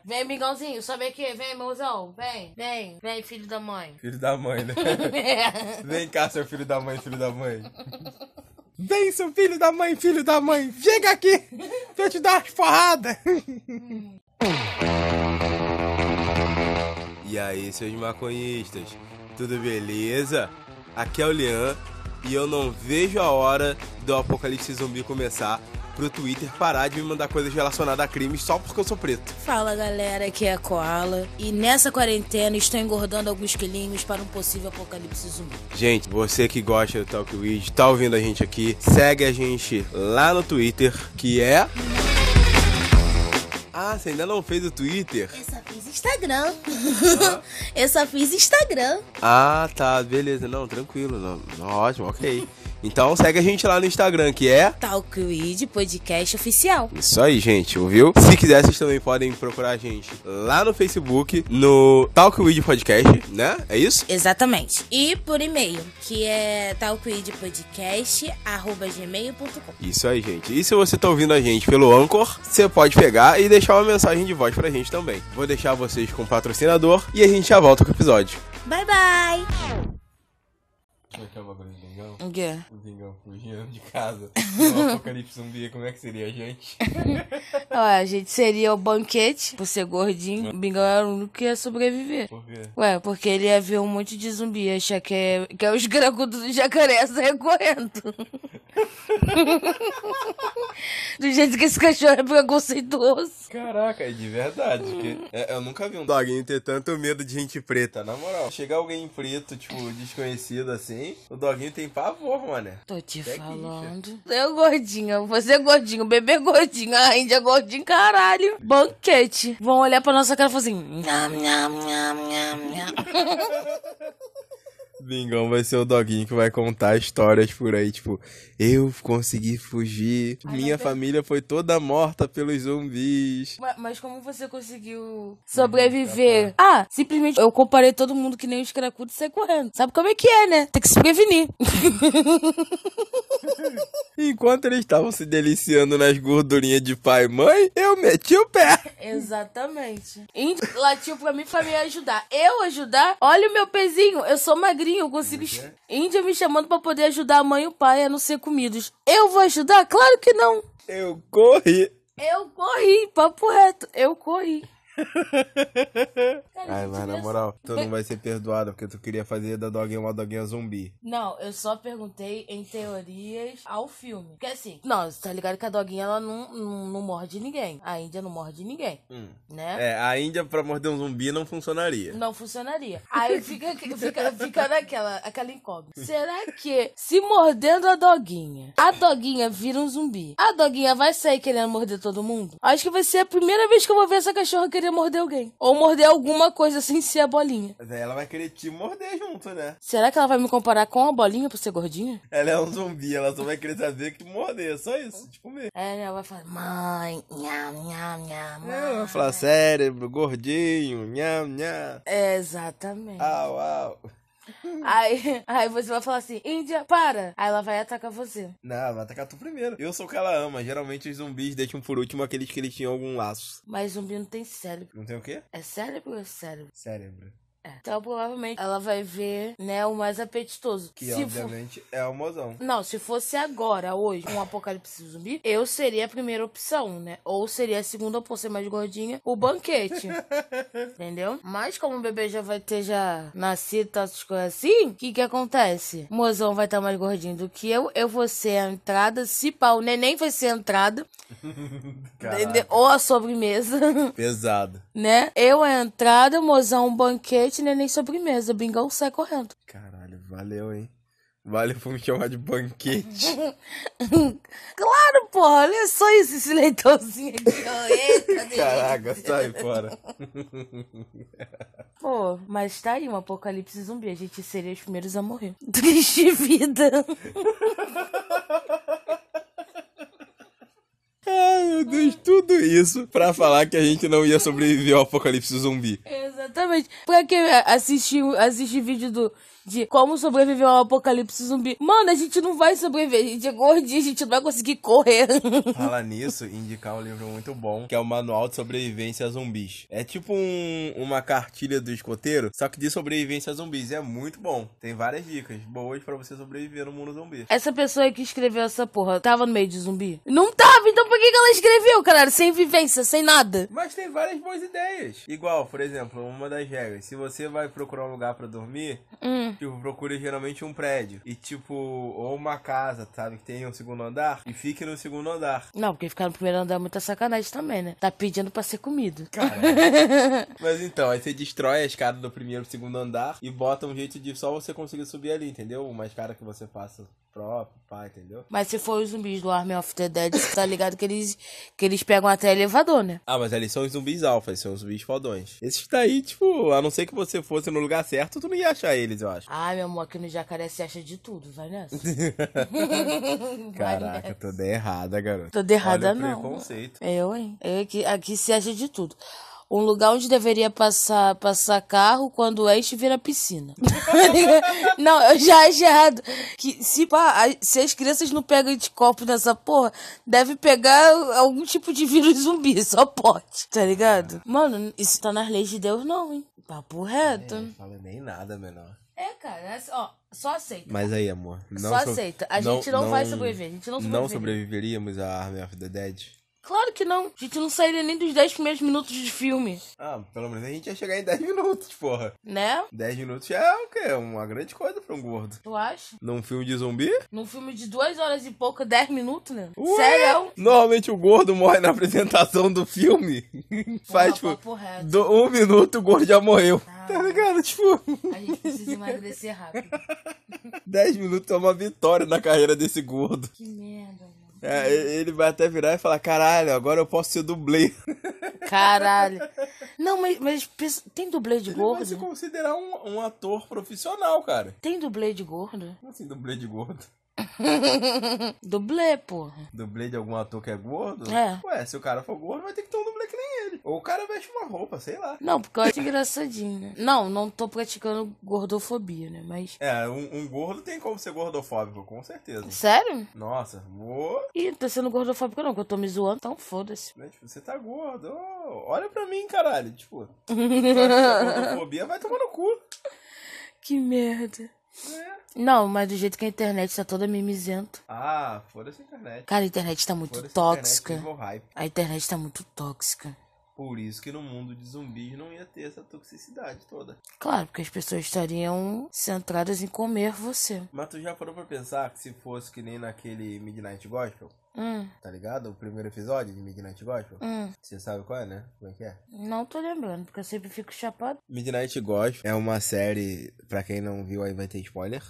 Vem, Bingãozinho, sobe aqui. Vem, mozão. Vem, vem. Vem, filho da mãe. Filho da mãe, né? Vem cá, seu filho da mãe, filho da mãe. Vem, seu filho da mãe, filho da mãe. Chega aqui pra eu te dar umas porradas. E aí, seus maconhistas, tudo beleza? Aqui é o Lean e eu não vejo a hora do apocalipse zumbi começar pro Twitter parar de me mandar coisas relacionadas a crimes só porque eu sou preto. Fala galera, aqui é a Koala e nessa quarentena estou engordando alguns quilinhos para um possível apocalipse zumbi. Gente, você que gosta do Talk Weed, tá ouvindo a gente aqui, segue a gente lá no Twitter, que é... Ah, você ainda não fez o Twitter? Eu só fiz Instagram. Eu só fiz Instagram. Ah, tá, beleza. Não, tranquilo. Não, ótimo, ok. Então segue a gente lá no Instagram, que é... Talk Weed Podcast Oficial. Isso aí, gente, ouviu? Se quiser, vocês também podem procurar a gente lá no Facebook, no Talk Weed Podcast, né? É isso? Exatamente. E por e-mail, que é talkweedpodcast@gmail.com. Isso aí, gente. E se você tá ouvindo a gente pelo Anchor, você pode pegar e deixar uma mensagem de voz pra gente também. Vou deixar vocês com o patrocinador e a gente já volta com o episódio. Bye, bye! Como é que é o bagulho do Vingão? O quê? O Vingão fugindo de casa. No apocalipse zumbi, como é que seria a gente? Ué, a gente seria o banquete, por ser gordinho. O Bingão era o único que ia sobreviver. Por quê? Ué, porque ele ia ver um monte de zumbi e achar que é os gracudos do jacaré sair correndo. Do jeito que esse cachorro é preconceituoso. Caraca, é de verdade. Eu nunca vi um doguinho ter tanto medo de gente preta, na moral. Chegar alguém preto, tipo, desconhecido assim, o doguinho tem pavor, mano. Tô te falando. Eu gordinho, você gordinho, bebê gordinho, a Índia gordinho, caralho. Banquete. Vão olhar pra nossa cara e falar assim... Nham, nham, nham, nham, nham. Vingão vai ser o doguinho que vai contar histórias por aí, tipo, eu consegui fugir, minha família foi toda morta pelos zumbis. Mas como você conseguiu sobreviver? Ah, simplesmente eu comparei todo mundo que nem os cracudos e saí correndo. Sabe como é que é, né? Tem que se prevenir. Enquanto eles estavam se deliciando nas gordurinhas de pai e mãe, eu meti o pé. Exatamente. Índio latiu pra mim pra me ajudar. Eu ajudar? Olha o meu pezinho, eu sou magrinho, eu consigo... Índia me chamando pra poder ajudar a mãe e o pai a não ser comidos. Eu vou ajudar? Claro que não. Eu corri. Eu corri, papo reto. Eu corri. Ai, mas na moral, tu não vai ser perdoado porque tu queria fazer da doguinha uma doguinha zumbi. Não, eu só perguntei em teorias ao filme. Porque assim, não, você tá ligado que a doguinha ela não morde ninguém. A Índia não morde ninguém, né? É, a Índia pra morder um zumbi não funcionaria. Não funcionaria. Aí fica aquela incógnita. Será que se mordendo a doguinha vira um zumbi, a doguinha vai sair querendo morder todo mundo? Acho que vai ser a primeira vez que eu vou ver essa cachorra querer morder alguém. Ou morder alguma coisa sem ser a bolinha. Mas aí ela vai querer te morder junto, né? Será que ela vai me comparar com a bolinha por ser gordinha? Ela é um zumbi, ela só vai querer saber que morder, só isso, te comer. É, ela vai falar, mãe, nham, nham, nham, Ela vai falar cérebro, gordinho, nham, nham. Exatamente. Au, au. Aí você vai falar assim, Índia, para. Aí ela vai atacar você. Não, ela vai atacar tu primeiro. Eu sou o que ela ama. Geralmente os zumbis deixam por último aqueles que eles tinham algum laço. Mas zumbi não tem cérebro. Não tem o quê? É cérebro ou é cérebro? Cérebro. É. Então, provavelmente, ela vai ver, né, o mais apetitoso. Que, obviamente, é o mozão. Não, se fosse agora, hoje, um apocalipse zumbi, eu seria a primeira opção, né? Ou seria a segunda, por ser mais gordinha, o banquete. Entendeu? Mas como o bebê já vai ter nascido e tal, essas coisas assim, o que acontece? O mozão vai estar mais gordinho do que eu vou ser a entrada, se pá, o neném vai ser a entrada, ou a sobremesa. Pesado. Né? Eu a entrada, o mozão um banquete, neném sobremesa. Bingão sai correndo. Caralho, valeu, hein? Valeu por me chamar de banquete. Claro, porra. Olha só isso, esse leitãozinho aqui. Eita, caraca, sai fora. Pô, mas tá aí um apocalipse zumbi. A gente seria os primeiros a morrer. Triste vida. Ai, meu Deus, tudo isso pra falar que a gente não ia sobreviver ao apocalipse zumbi. Exatamente. Exatamente. Pra que assistir vídeo de como sobreviver ao apocalipse zumbi? Mano, a gente não vai sobreviver. A gente é gordinho, a gente não vai conseguir correr. Falar nisso, indicar um livro muito bom, que é o Manual de Sobrevivência a Zumbis. É tipo uma cartilha do escoteiro, só que de sobrevivência a zumbis. É muito bom. Tem várias dicas boas pra você sobreviver no mundo zumbi. Essa pessoa que escreveu essa porra tava no meio de zumbi? Não tava, então por que ela escreveu, caralho? Sem vivência, sem nada. Mas tem várias boas ideias. Igual, por exemplo, uma das regras. Se você vai procurar um lugar pra dormir, tipo, procure geralmente um prédio. E tipo, ou uma casa, sabe? Que tenha um segundo andar. E fique no segundo andar. Não, porque ficar no primeiro andar é muita sacanagem também, né? Tá pedindo pra ser comido. Caramba. Mas então, aí você destrói a escada do primeiro e segundo andar e bota um jeito de só você conseguir subir ali, entendeu? Uma escada que você faça próprio, pá, entendeu? Mas se for os zumbis do Army of the Dead, você tá ligado que eles pegam até elevador, né? Ah, mas eles são os zumbis alfas, são os zumbis fodões. Esses daí, tipo, a não ser que você fosse no lugar certo, tu não ia achar eles, eu acho. Ai, meu amor, aqui no Jacaré você acha de tudo, vai nessa. Caraca, toda errada, garota. Toda errada, olha o não. preconceito. Eu, hein? Aqui se acha de tudo. Um lugar onde deveria passar carro quando este vira piscina. Não, eu já acho errado. Que se as crianças não pegam anticorpo nessa porra, deve pegar algum tipo de vírus zumbi, só pode, tá ligado? Mano, isso tá nas leis de Deus não, hein? Papo reto. Não fala nem nada, menor. Cara, ó, só aceita. Mas aí, amor. Só aceita. A gente não vai sobreviver. A gente não sobreviveríamos a Army of the Dead? Claro que não. A gente não sairia nem dos 10 primeiros minutos de filme. Ah, pelo menos a gente ia chegar em 10 minutos, porra. Né? 10 minutos já é o quê? Uma grande coisa pra um gordo. Tu acha? Num filme de zumbi? Num filme de 2 horas e pouco, 10 minutos, né? Ué? Sério? Normalmente o gordo morre na apresentação do filme. Faz, tipo, 1 minuto o gordo já morreu. Tá ligado? Tipo... A gente precisa emagrecer rápido. 10 minutos é uma vitória na carreira desse gordo. Que merda, mano. Ele vai até virar e falar, caralho, agora eu posso ser dublê. Caralho. Não, mas tem dublê de gordo? Ele vai se considerar um ator profissional, cara. Tem dublê de gordo? Como assim dublê de gordo? Dublê, porra. Dublê de algum ator que é gordo? É. Ué, se o cara for gordo, vai ter que ter um dublê que nem ele. Ou o cara veste uma roupa, sei lá. Não, porque eu acho engraçadinho, né? Não tô praticando gordofobia, né? Mas... Um gordo tem como ser gordofóbico, com certeza. Sério? Nossa, vou... Ih, não tô sendo gordofóbico não, que eu tô me zoando, então foda-se. Tipo, você tá gordo. Olha pra mim, caralho. Tipo, gordofobia vai tomar no cu. Que merda. É. Não, mas do jeito que a internet tá toda mimizenta. Ah, foda-se a internet. Cara, a internet tá muito tóxica. A internet tá muito tóxica. Por isso que no mundo de zumbis não ia ter essa toxicidade toda. Claro, porque as pessoas estariam centradas em comer você. Mas tu já parou pra pensar que se fosse que nem naquele Midnight Gospel? Tá ligado? O primeiro episódio de Midnight Gospel? Você sabe qual é, né? Como é que é? Não tô lembrando, porque eu sempre fico chapado. Midnight Gospel é uma série, pra quem não viu aí vai ter spoiler.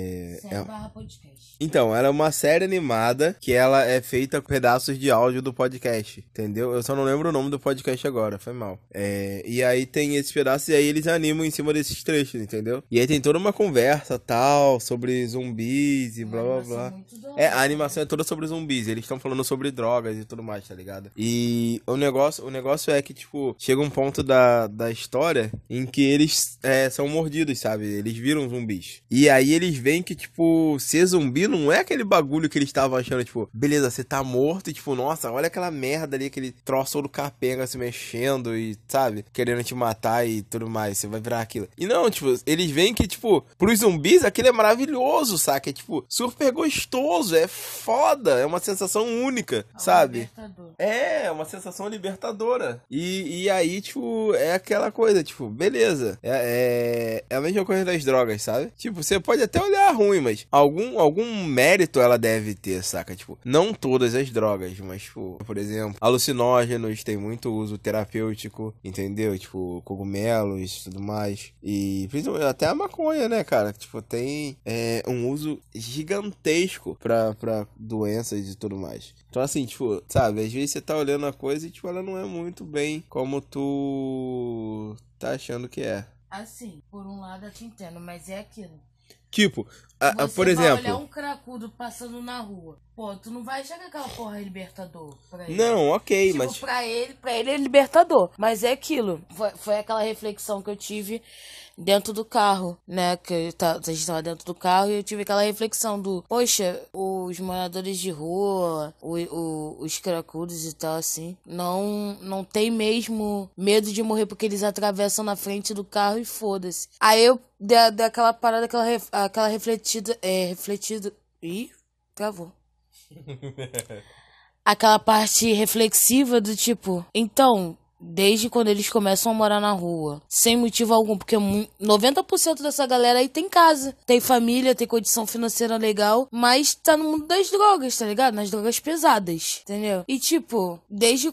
Podcast. Então, ela é uma série animada que ela é feita com pedaços de áudio do podcast, entendeu? Eu só não lembro o nome do podcast agora, foi mal. E aí tem esses pedaços e aí eles animam em cima desses trechos, entendeu? E aí tem toda uma conversa tal, sobre zumbis e blá blá blá. A animação é toda sobre zumbis. Eles estão falando sobre drogas e tudo mais, tá ligado? E o negócio é que, tipo, chega um ponto da história em que eles são mordidos, sabe? Eles viram zumbis. E aí eles veem que, tipo, ser zumbi não é aquele bagulho que eles estavam achando, tipo, beleza, você tá morto e, tipo, nossa, olha aquela merda ali, aquele troço do capenga se mexendo e, sabe? Querendo te matar e tudo mais, você vai virar aquilo. E não, tipo, eles veem que, tipo, pros zumbis aquilo é maravilhoso, saca? É, tipo, super gostoso, é foda, é uma sensação única, sabe? É uma sensação libertadora. E aí, tipo, é aquela coisa, tipo, beleza. É a mesma coisa das drogas, sabe? Tipo, você pode até olhar ruim, mas algum mérito ela deve ter, saca? Tipo, não todas as drogas, mas, tipo, por exemplo, alucinógenos tem muito uso terapêutico, entendeu? Tipo, cogumelos e tudo mais. E principalmente até a maconha, né, cara? Tipo, tem um uso gigantesco pra doenças e tudo mais. Então, assim, tipo, sabe, às vezes você tá olhando a coisa e, tipo, ela não é muito bem como tu tá achando que é. Assim, por um lado eu te entendo, mas é aquilo. Tipo, Você por vai exemplo... olhar um cracudo passando na rua. Pô, tu não vai achar que aquela porra é libertador pra ele. Não, ok, Tipo, mas... pra ele é libertador. Mas é aquilo. Foi aquela reflexão que eu tive dentro do carro, né? Que a gente tava dentro do carro e eu tive aquela reflexão do... Poxa, os moradores de rua, os cracudos e tal, assim, não tem mesmo medo de morrer porque eles atravessam na frente do carro e foda-se. Aí eu dei aquela parada, aquela refletida... Ih, travou. Aquela parte reflexiva do tipo, então, desde quando eles começam a morar na rua, sem motivo algum, porque 90% dessa galera aí tem casa, tem família, tem condição financeira legal, mas tá no mundo das drogas, tá ligado? Nas drogas pesadas, entendeu? E tipo, desde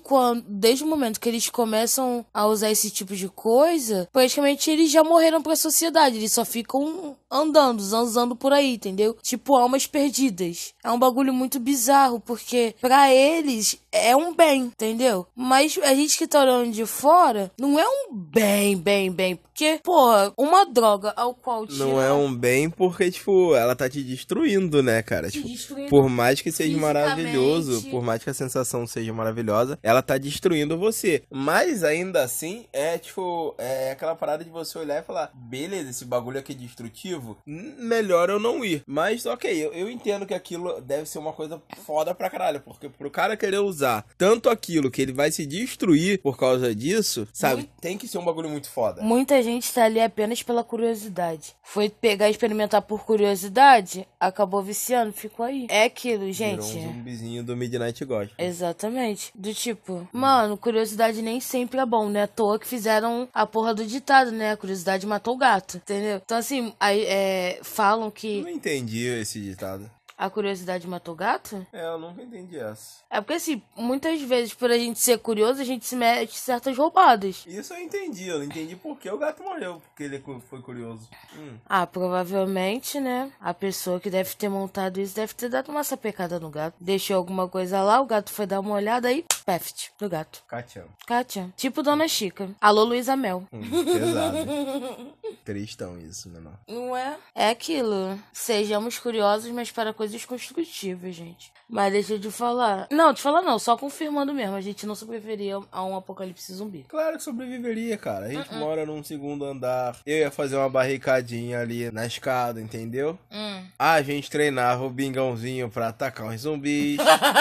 o momento que eles começam a usar esse tipo de coisa, praticamente eles já morreram pra sociedade, eles só ficam andando, zanzando por aí, entendeu? Tipo, almas perdidas. É um bagulho muito bizarro, porque pra eles é um bem, entendeu? Mas a gente que tá olhando de fora, não é um bem, porque, porra, uma droga ao qual Não é um bem porque, tipo, ela tá te destruindo, né, cara? Tipo, por mais que seja maravilhoso, por mais que a sensação seja maravilhosa, ela tá destruindo você. Mas ainda assim, tipo, é aquela parada de você olhar e falar, beleza, esse bagulho aqui é destrutivo, melhor eu não ir. Mas, ok, eu entendo que aquilo deve ser uma coisa foda pra caralho, porque pro cara querer usar tanto aquilo que ele vai se destruir por causa disso, sabe? Tem que ser um bagulho muito foda. Muita gente tá ali apenas pela curiosidade. Foi pegar e experimentar por curiosidade, acabou viciando, ficou aí. É aquilo, gente. Virou um zumbizinho do Midnight Gospel. Exatamente. Do tipo, mano, curiosidade nem sempre é bom, né? À toa que fizeram a porra do ditado, né? A curiosidade matou o gato, entendeu? Então, assim, aí falam que... Não entendi esse ditado. A curiosidade matou o gato? Eu nunca entendi essa. É porque, assim, muitas vezes, por a gente ser curioso, a gente se mete em certas roubadas. Isso eu não entendi por que o gato morreu, porque ele foi curioso. Ah, provavelmente, né? A pessoa que deve ter montado isso deve ter dado uma sapecada no gato. Deixou alguma coisa lá, o gato foi dar uma olhada aí, peft, do gato. Kátia. Tipo Dona Chica. Alô, Luísa Mel. Pesado. Tristão isso, né? Não é? É aquilo. Sejamos curiosos, mas para coisas construtivas, gente. Mas deixa eu te falar. Não, só confirmando mesmo. A gente não sobreviveria a um apocalipse zumbi. Claro que sobreviveria, cara. A gente mora num segundo andar. Eu ia fazer uma barricadinha ali na escada, entendeu? A gente treinava o bingãozinho pra atacar uns zumbis.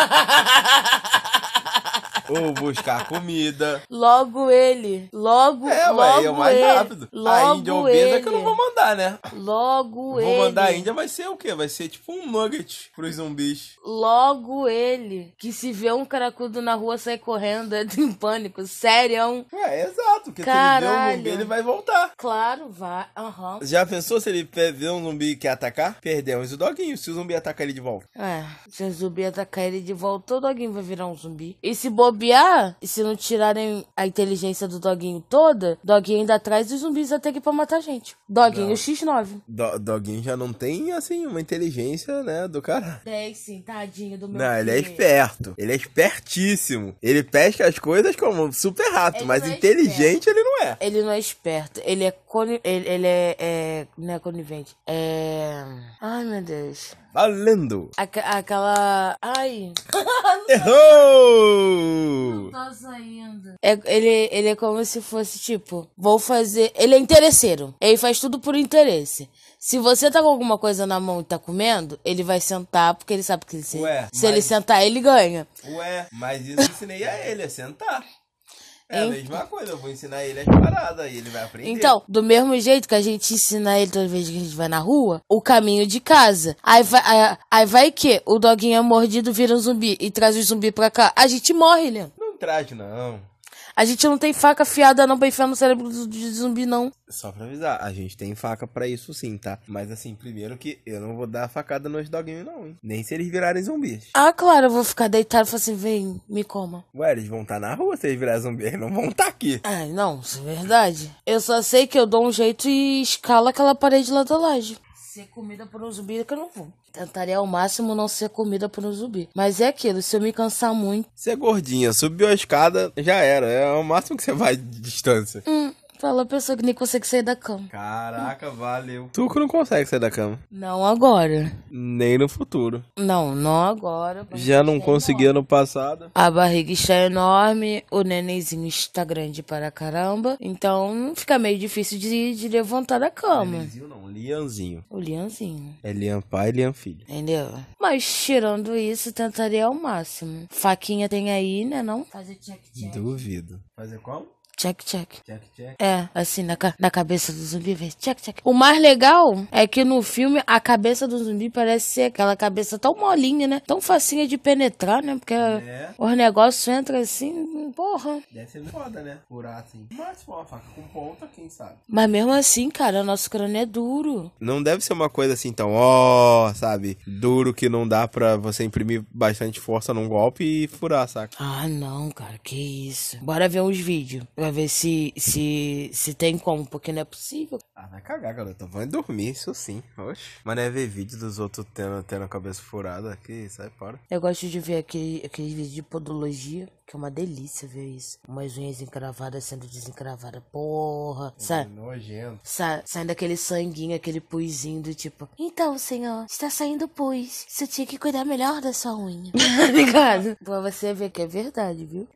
Ou buscar comida. Logo ele. Logo é o mais rápido. A Índia obesa que eu não vou mandar, né? Logo ele. Vou mandar a Índia, vai ser o quê? Vai ser tipo um nugget pros zumbis. Logo ele. Que se vê um caracudo na rua, sai correndo, entra em pânico. Sério. Exato. Porque Caralho. se ele vê um zumbi, ele vai voltar. Claro, vai. Já pensou se ele vê um zumbi e quer atacar? Perdemos o doguinho, se o zumbi atacar ele de volta. Se o zumbi atacar ele de volta, o doguinho vai virar um zumbi. E se bobear, e se não tirarem a inteligência do doguinho toda, doguinho ainda traz os zumbis até aqui pra matar a gente. Doguinho X9. Doguinho já não tem, assim, uma inteligência, né, do cara. Tem sim, tadinho do meu Não, filho. ele é esperto. Ele é espertíssimo. Ele pesca as coisas como super rápido, mas inteligente ele não é. Ele não é esperto. Ele é não é conivente. Ai, meu Deus. Valendo. Aquela... Ai. Errou! Não tá saindo. Ele é como se fosse, tipo, vou fazer... Ele é interesseiro. Ele faz tudo por interesse. Se você tá com alguma coisa na mão e tá comendo, ele vai sentar, porque ele sabe que se ele sentar, ele ganha. Mas isso eu ensinei a ele, sentar. É a mesma coisa, eu vou ensinar ele as paradas e ele vai aprender. Então, do mesmo jeito que a gente ensina ele toda vez que a gente vai na rua, o caminho de casa. Aí vai que o doguinho é mordido, vira um zumbi e traz o zumbi pra cá. A gente morre, Leandro. Não traz, não. A gente não tem faca afiada não pra enfiar no cérebro de zumbi, não. Só pra avisar, a gente tem faca pra isso sim, tá? Mas assim, primeiro que eu não vou dar facada nos doguinhos não, hein? Nem se eles virarem zumbis. Ah, claro, eu vou ficar deitado e falar assim, vem, me coma. Eles vão estar na rua se eles virarem zumbis, eles não vão estar aqui. Não, isso é verdade. Eu só sei que eu dou um jeito e escalo aquela parede lá da laje. Ser comida por um zumbi é que eu não vou. Tentaria ao máximo não ser comida por um zumbi. Mas é aquilo, se eu me cansar muito... Você é gordinha, subiu a escada, já era. É o máximo que você vai de distância. Fala a pessoa que nem consegue sair da cama. Caraca, valeu. Tu que não consegue sair da cama. Não agora. Nem no futuro. Não agora. Já não conseguia no passado. A barriga está enorme, o nenenzinho está grande para caramba. Então fica meio difícil de levantar da cama. Nenenzinho não, Lianzinho. O Lianzinho. É Lian pai e Lian filho. Entendeu? Mas tirando isso, tentaria ao máximo. Faquinha tem aí, né não? Fazer check-check. Duvido. Fazer qual? Check-check. Check-check. É, assim, na cabeça do zumbi, vem check-check. O mais legal é que no filme a cabeça do zumbi parece ser aquela cabeça tão molinha, né? Tão facinha de penetrar, né? Porque os negócios entram assim, porra. Deve ser foda, né? Furar assim. Mas se for uma faca com ponta, quem sabe? Mas mesmo assim, cara, o nosso crânio é duro. Não deve ser uma coisa assim tão, sabe? Duro que não dá pra você imprimir bastante força num golpe e furar, saca? Ah, não, cara, que isso. Bora ver uns vídeos. Pra ver se tem como, porque não é possível. Ah, vai cagar, garota. Vai dormir, isso sim. Oxe. Mas não é ver vídeo dos outros tendo a cabeça furada aqui, sai fora. Eu gosto de ver aquele vídeo de podologia, que é uma delícia ver isso. Umas unhas encravadas sendo desencravadas. Porra. Nojento. Saindo aquele sanguinho, aquele puizinho do tipo... Então, senhor, está saindo pus. Você tinha que cuidar melhor da sua unha. Ligado? Pra você ver que é verdade, viu?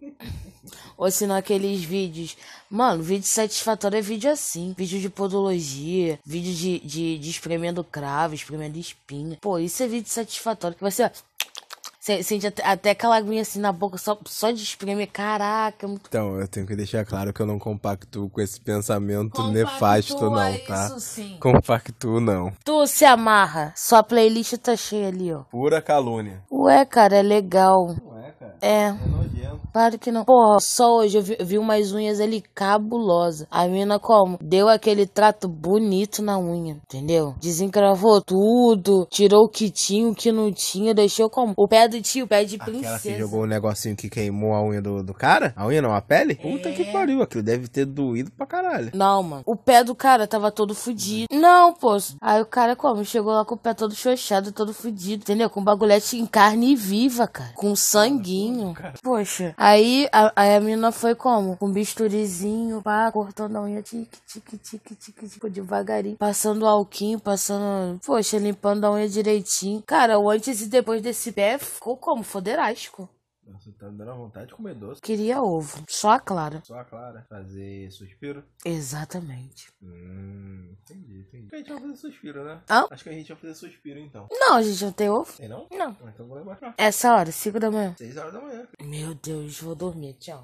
Ou se não aqueles vídeos... Mano, vídeo satisfatório é vídeo assim. Vídeo de podologia. Vídeo de espremendo cravo, espremendo espinha. Pô, isso é vídeo satisfatório. Que você, ó... Sente até aquela aguinha assim na boca só de espremer. Caraca, muito... Então, eu tenho que deixar claro que eu não compactuo com esse pensamento nefasto, não, tá? Isso sim. Compactuo, não. Tu se amarra. Sua playlist tá cheia ali, ó. Pura calúnia. Ué, cara, é legal. Não é, cara? É. É nojento. Claro que não. Porra, só hoje eu vi umas unhas ali cabulosas. A mina como? Deu aquele trato bonito na unha, entendeu? Desencravou tudo, tirou o que tinha, o que não tinha, deixou como? O pé do tio, o pé de princesa. Aquela que jogou o negocinho que queimou a unha do cara? A unha não, a pele? Puta que pariu, aquilo deve ter doído pra caralho. Não, mano. O pé do cara tava todo fudido. Não, pô. Aí o cara como? Chegou lá com o pé todo xoxado, todo fudido, entendeu? Com bagulhete em carne viva, cara. Com sanguinho. Poxa. Aí a menina foi como? Com um bisturizinho, pá, cortando a unha, tique, devagarinho. Passando alquinho, poxa, limpando a unha direitinho. Cara, o antes e depois desse pé ficou como? Foderástico. Nossa, tá me dando vontade de comer doce. Queria ovo. Só a clara. Só a clara. Fazer suspiro? Exatamente. Entendi. Acho que a gente vai fazer suspiro, né? Hã? Acho que a gente vai fazer suspiro, então. Não, a gente não tem ovo? Tem não? Não. Então vou levar. Essa hora, 5 da manhã. 6 horas da manhã. Meu Deus, vou dormir. Tchau.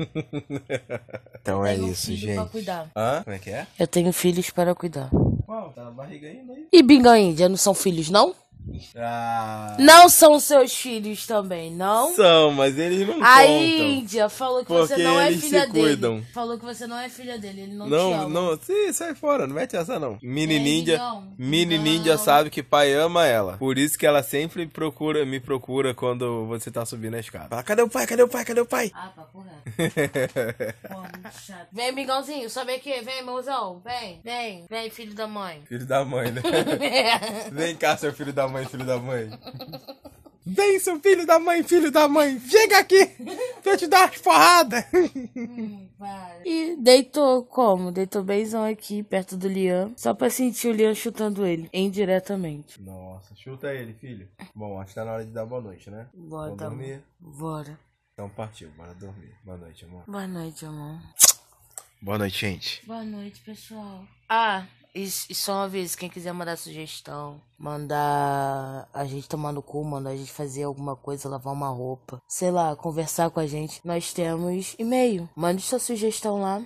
Então é Tenho isso, filho gente. pra cuidar. Hã? Como é que é? Eu tenho filhos para cuidar. Uau, tá na barriga ainda aí. E Binga Índia, não são filhos, não? Ah. Não são seus filhos também, não? São, mas eles não A contam. Índia falou que Porque você não é eles filha se dele. cuidam. Falou que você não é filha dele, ele não te Não, ama. não, sim, sai fora, não mete essa não. Mini Não. Ninja sabe que pai ama ela. Por isso que ela sempre me procura quando você tá subindo a escada. Fala, cadê o pai? Cadê o pai? Cadê o pai? Ah, papo reto. Pô, muito chato. Vem, Bingãozinho, sobe aqui. Vem, mãozão. Vem, filho da mãe. Filho da mãe, né? Vem cá, seu filho da mãe, filho da mãe. Vem, seu filho da mãe, chega aqui pra eu te dar umas porradas. E deitou como? Deitou benzão aqui, perto do Liam, só pra sentir o Liam chutando ele, indiretamente. Nossa, chuta ele, filho. Bom, acho que tá na hora de dar boa noite, né? Bora, Vamos dormir? Bora. Então partiu, bora dormir. Boa noite, amor. Boa noite, amor. Boa noite, gente. Boa noite, pessoal. Ah, e só uma vez, quem quiser mandar sugestão, mandar a gente tomar no cu, mandar a gente fazer alguma coisa, lavar uma roupa, sei lá, conversar com a gente, nós temos e-mail. Mande sua sugestão lá,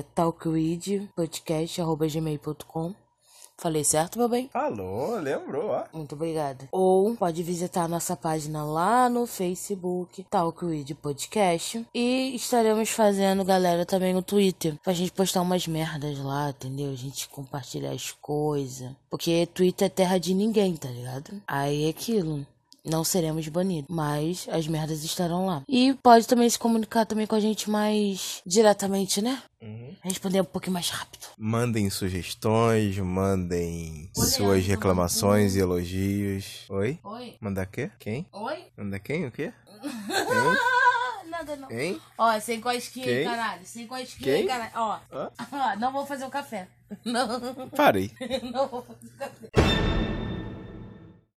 talkwithpodcast@gmail.com. Falei certo, meu bem? Falou, lembrou, ó. Muito obrigada. Ou pode visitar a nossa página lá no Facebook, Talk With Podcast. E estaremos fazendo, galera, também no Twitter, pra gente postar umas merdas lá, entendeu? A gente compartilhar as coisas. Porque Twitter é terra de ninguém, tá ligado? Aí é aquilo. Não seremos banidos, mas as merdas estarão lá. E pode também se comunicar também com a gente mais diretamente, né? Responder um pouquinho mais rápido. Mandem sugestões, mandem suas reclamações e elogios. Oi? Oi? Manda quê? Quem? Oi? Manda quem? O quê? Não, nada, não. Hein? Ó, sem cosquinha, Quem? caralho. Sem cosquinha, Quem? caralho. Ó, Hã? ó, não vou fazer o café. Não, Parei. não vou fazer o café.